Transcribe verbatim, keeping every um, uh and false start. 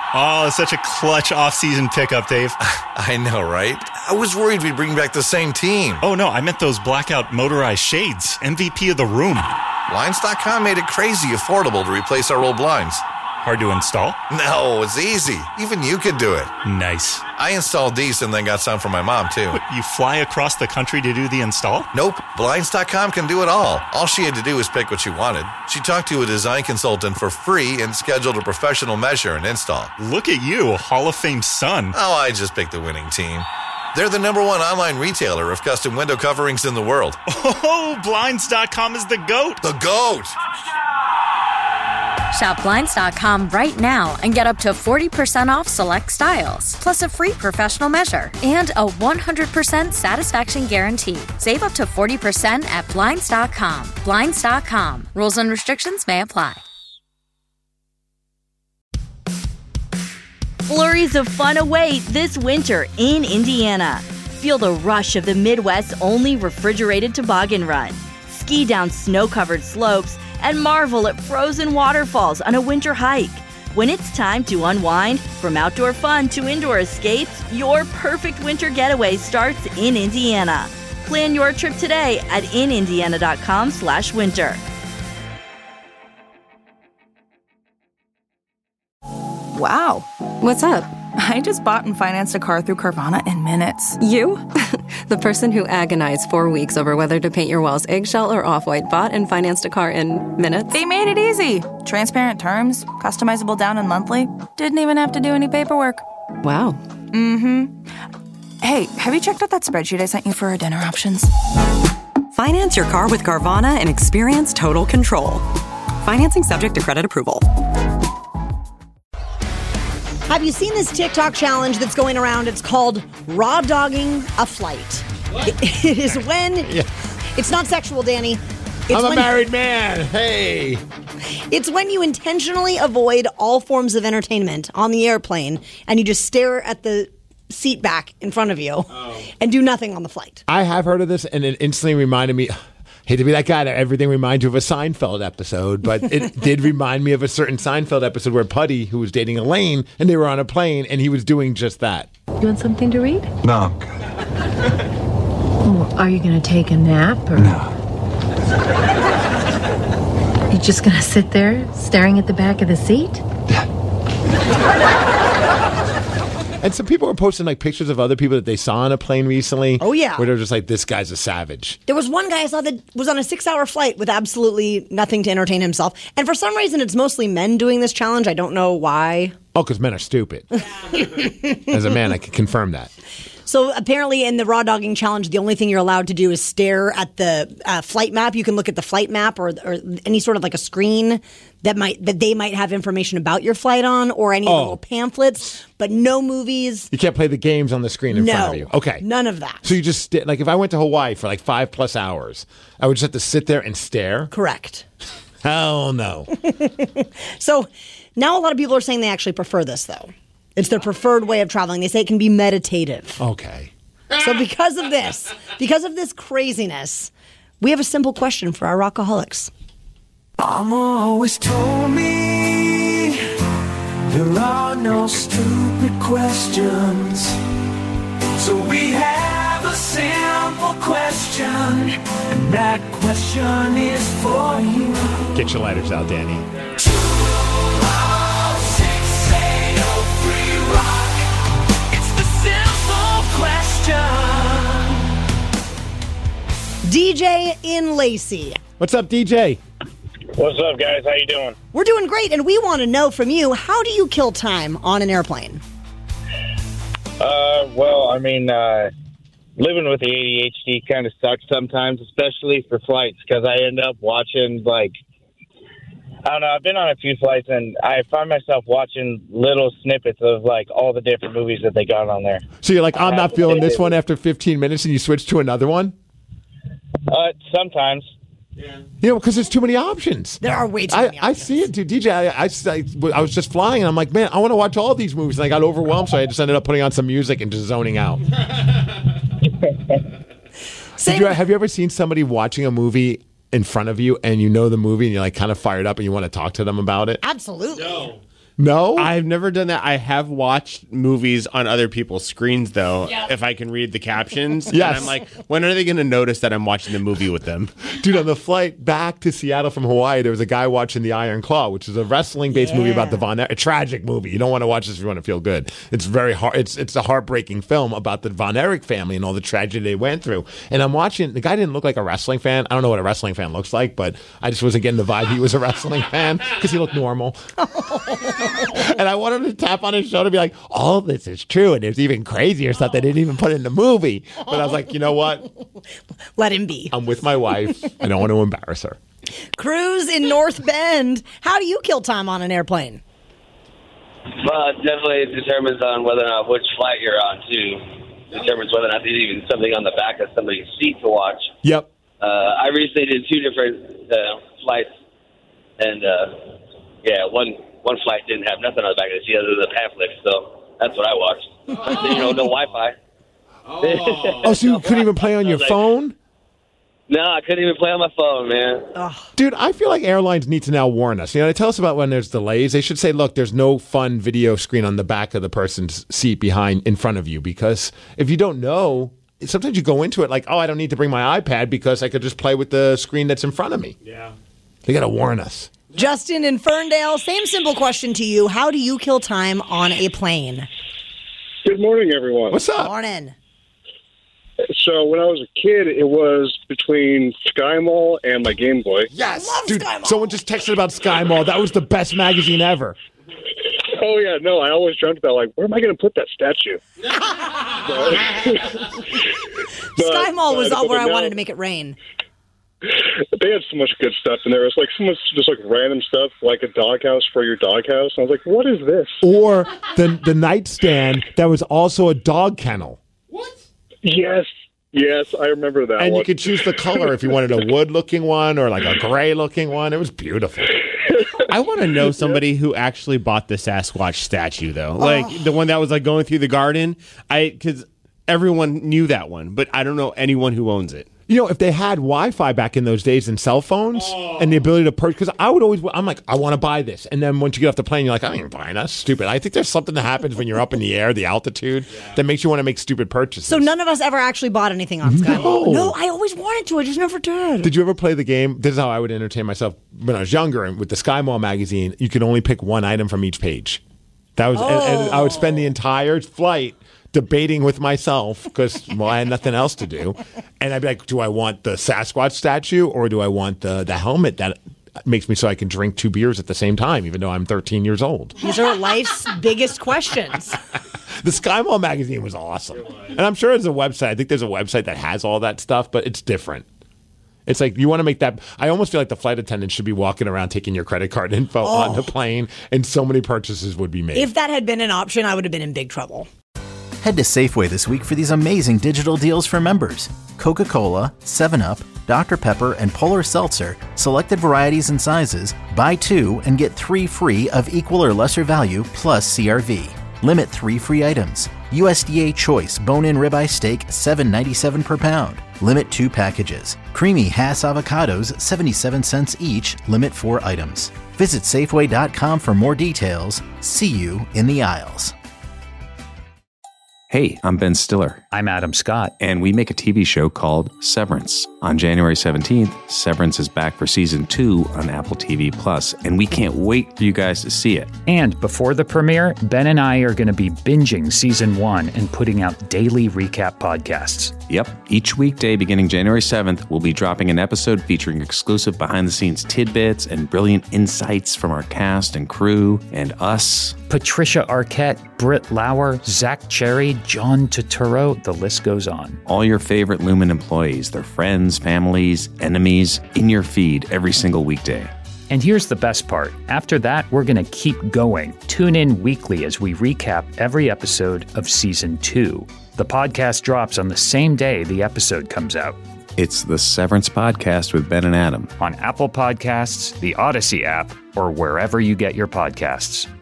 Oh, such a clutch off-season pickup, Dave. I know, right? I was worried we'd bring back the same team. Oh, no, I meant those blackout motorized shades. M V P of the room. Blinds dot com made it crazy affordable to replace our old blinds. Hard to install? No, it's easy. Even you could do it. Nice. I installed these and then got some for my mom, too. What, you fly across the country to do the install? Nope. Blinds dot com can do it all. All she had to do was pick what she wanted. She talked to a design consultant for free and scheduled a professional measure and install. Look at you, Hall of Fame son. Oh, I just picked the winning team. They're the number one online retailer of custom window coverings in the world. Oh, Blinds dot com is the GOAT. The GOAT! Shop Blinds dot com right now and get up to forty percent off select styles, plus a free professional measure and a one hundred percent satisfaction guarantee. Save up to forty percent at Blinds dot com. Blinds dot com. Rules and restrictions may apply. Flurries of fun await this winter in Indiana. Feel the rush of the Midwest's only refrigerated toboggan run. Ski down snow-covered slopes and marvel at frozen waterfalls on a winter hike. When it's time to unwind, from outdoor fun to indoor escapes, your perfect winter getaway starts in Indiana. Plan your trip today at in indiana dot com slash winter. Wow. What's up? I just bought and financed a car through Carvana in minutes. You? The person who agonized four weeks over whether to paint your walls eggshell or off-white bought and financed a car in minutes? They made it easy. Transparent terms, customizable down and monthly. Didn't even have to do any paperwork. Wow. Mm-hmm. Hey, have you checked out that spreadsheet I sent you for our dinner options? Finance your car with Carvana and experience total control. Financing subject to credit approval. Have you seen this TikTok challenge that's going around? It's called raw dogging a flight. It, it is when yeah. It's not sexual, Danny. It's I'm a when, married man. Hey. It's when you intentionally avoid all forms of entertainment on the airplane and you just stare at the seat back in front of you oh. and do nothing on the flight. I have heard of this, and it instantly reminded me. Hate to be that guy that everything reminds you of a Seinfeld episode, but it did remind me of a certain Seinfeld episode where Putty, who was dating Elaine, and they were on a plane, and he was doing just that. You want something to read? No, I'm good. Oh, are you going to take a nap? Or... No. You're just going to sit there staring at the back of the seat? And some people were posting like pictures of other people that they saw on a plane recently. Oh, yeah. Where they're just like, this guy's a savage. There was one guy I saw that was on a six-hour flight with absolutely nothing to entertain himself. And for some reason, it's mostly men doing this challenge. I don't know why. Oh, because men are stupid. As a man, I can confirm that. So apparently in the raw dogging challenge, the only thing you're allowed to do is stare at the uh, flight map. You can look at the flight map or, or any sort of like a screen that might that they might have information about your flight on, or any oh. little pamphlets, but no movies. You can't play the games on the screen in no, front of you. Okay. None of that. So you just, st- like if I went to Hawaii for like five plus hours, I would just have to sit there and stare? Correct. Hell no. So now a lot of people are saying they actually prefer this, though. It's their preferred way of traveling. They say it can be meditative. Okay. So because of this, because of this craziness, we have a simple question for our rockaholics. Mama always told me there are no stupid questions. So we have a simple question, and that question is for you. Get your lighters out, Danny. D J in Lacey. What's up, D J? What's up, guys? How you doing? We're doing great, and we want to know from you, how do you kill time on an airplane? Uh, well, I mean, uh, living with the A D H D kind of sucks sometimes, especially for flights, because I end up watching, like, I don't know, I've been on a few flights, and I find myself watching little snippets of, like, all the different movies that they got on there. So you're like, I'm not feeling this one after fifteen minutes, and you switch to another one? Uh, sometimes. Yeah. You know, because there's too many options. There are way too I, many options. I see it, dude. D J, I, I, I, I was just flying, and I'm like, man, I want to watch all these movies. And I got overwhelmed, so I just ended up putting on some music and just zoning out. Did you, have you ever seen somebody watching a movie in front of you, and you know the movie, and you're like kind of fired up, and you want to talk to them about it? Absolutely. No. No? I've never done that. I have watched movies on other people's screens, though, Yeah. if I can read the captions. Yes. And I'm like, when are they going to notice that I'm watching the movie with them? Dude, on the flight back to Seattle from Hawaii, there was a guy watching The Iron Claw, which is a wrestling-based movie about the Von Erich, a tragic movie. You don't want to watch this if you want to feel good. It's very hard. It's it's a heartbreaking film about the Von Erich family and all the tragedy they went through. And I'm watching, the guy didn't look like a wrestling fan. I don't know what a wrestling fan looks like, but I just wasn't getting the vibe he was a wrestling fan because he looked normal. And I wanted to tap on his shoulder and be like, all of this is true, and there's even crazier stuff they didn't even put in the movie. But I was like, you know what? Let him be. I'm with my wife. I don't want to embarrass her. Cruz in North Bend. How do you kill time on an airplane? Well, it definitely determines on whether or not which flight you're on, too. It determines whether or not there's even something on the back of somebody's seat to watch. Yep. Uh, I recently did two different uh, flights, and, uh, yeah, one one flight didn't have nothing on the back of the seat other than the pamphlet, so that's what I watched. Oh. You know, no Wi-Fi. Oh, oh so you couldn't even play on your like, phone? No, I couldn't even play on my phone, man. Oh. Dude, I feel like airlines need to now warn us. You know, they tell us about when there's delays. They should say, look, there's no fun video screen on the back of the person's seat behind, in front of you, because if you don't know, sometimes you go into it like, oh, I don't need to bring my iPad because I could just play with the screen that's in front of me. Yeah. They got to warn us. Justin in Ferndale, same simple question to you. How do you kill time on a plane? Good morning, everyone. What's up? Morning. So when I was a kid, it was between Sky Mall and my Game Boy. Yes. Dude, someone just texted about Sky Mall. That was the best magazine ever. Oh, yeah, no, I always dreamt about, like, where am I going to put that statue? but, Sky Mall was but, all where but I now, wanted to make it rain. They had so much good stuff in there. It was like so much just like random stuff, like a doghouse for your doghouse. I was like, what is this? Or the the nightstand that was also a dog kennel. Yes. Yes, I remember that And one. you could choose the color if you wanted a wood-looking one or like a gray-looking one. It was beautiful. I want to know somebody who actually bought the Sasquatch statue, though. Like, Oh. the one that was, like, going through the garden. I Because everyone knew that one, but I don't know anyone who owns it. You know, if they had Wi-Fi back in those days and cell phones and the ability to purchase, because I would always, I'm like, I want to buy this. And then once you get off the plane, you're like, I ain't buying that. That's stupid. I think there's something that happens when you're up in the air, the altitude, that makes you want to make stupid purchases. So none of us ever actually bought anything on Sky Mall. No. No, I always wanted to. I just never did. Did you ever play the game? This is how I would entertain myself when I was younger. And with the Sky Mall magazine, you could only pick one item from each page. That was, and, and I would spend the entire flight debating with myself because, well, I had nothing else to do. And I'd be like, do I want the Sasquatch statue or do I want the, the helmet that makes me so I can drink two beers at the same time, even though I'm thirteen years old? These are life's biggest questions. The Sky Mall magazine was awesome. And I'm sure there's a website. I think there's a website that has all that stuff, but it's different. It's like you want to make that. I almost feel like the flight attendant should be walking around taking your credit card info Oh. on the plane, and so many purchases would be made. If that had been an option, I would have been in big trouble. Head to Safeway this week for these amazing digital deals for members. Coca-Cola, seven up, Doctor Pepper, and Polar Seltzer, selected varieties and sizes. Buy two and get three free of equal or lesser value plus C R V. Limit three free items. U S D A Choice bone-in ribeye steak, seven ninety-seven per pound. Limit two packages. Creamy Hass avocados, seventy-seven cents each. Limit four items. Visit Safeway dot com for more details. See you in the aisles. Hey, I'm Ben Stiller. I'm Adam Scott. And we make a T V show called Severance. On January seventeenth, Severance is back for season two on Apple T V Plus, and we can't wait for you guys to see it. And before the premiere, Ben and I are going to be binging season one and putting out daily recap podcasts. Yep. Each weekday beginning January seventh, we'll be dropping an episode featuring exclusive behind-the-scenes tidbits and brilliant insights from our cast and crew and us. Patricia Arquette, Britt Lauer, Zach Cherry, John Turturro, the list goes on. All your favorite Lumen employees, their friends, families, enemies, in your feed every single weekday. And here's the best part. After that, we're going to keep going. Tune in weekly as we recap every episode of season two. The podcast drops on the same day the episode comes out. It's the Severance Podcast with Ben and Adam. On Apple Podcasts, the Odyssey app, or wherever you get your podcasts.